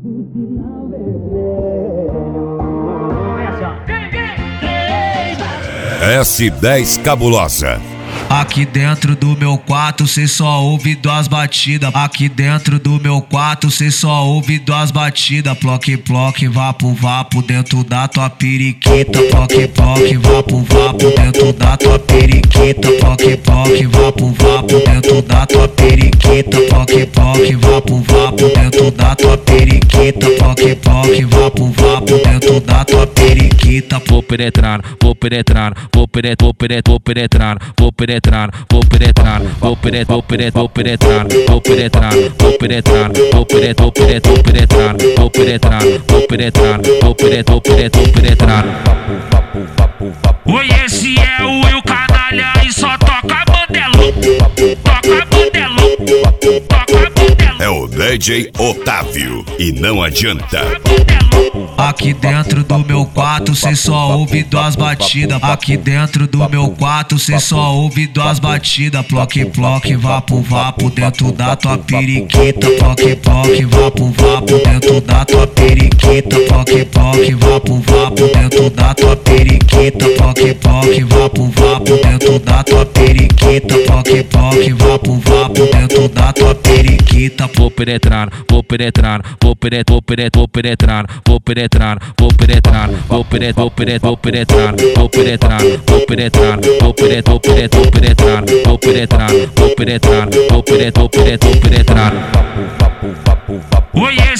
S10 Cabulosa. Aqui dentro do meu quarto cê só ouve duas batidas. Aqui dentro do meu quarto cê só ouve duas batidas. Ploque, ploque, vapo, vapo dentro da tua periquita. Ploque, ploque, vapo, vapo dentro da tua periquita. Ploque, ploque, vapo, vapo dentro da tua periquita. Ploque, ploque, vapo, vapo dentro da tua periquita. Ploque, ploque, vapo, vapo dentro da tua periquita. Vou penetrar, vou penetrar, vou penetrar, vou penetrar, vou penetrar, vou penetrar, vou penetrar, vou penetrar, vou penetrar, vou penetrar, vou penetrar, vou penetrar, vou penetrar, vou penetrar, vou penetrar, vou penetrar, vou penetrar. Oi, esse é o Will Canalha e só toca bandelão, toca bandelão, toca bandelão. É o DJ Otávio e não adianta. Aqui dentro do meu quarto cê só ouve duas batidas. Aqui dentro do meu quarto cê só ouve duas batidas. Ploque, ploque, vapo, vapo dentro da tua periquita. Ploque, ploque, vapo, vapo dentro da tua periquita. Ploque, ploque, vapo, vapo dentro da tua periquita. Ploque, ploque, vapo, vapo dentro da tua periquita. Ploque, ploque, vapo, vapo dentro da tua periquita. Vou penetrar, vou penetrar, vou penetrar, vou penetrar, vou penetrar, vou penetrar, vou penetrar, vou penetrar, vou penetrar, vou penetrar, vou penetrar, vou penetrar, vou penetrar, vou penetrar, vou penetrar, vou penetrar, vou penetrar. Oi,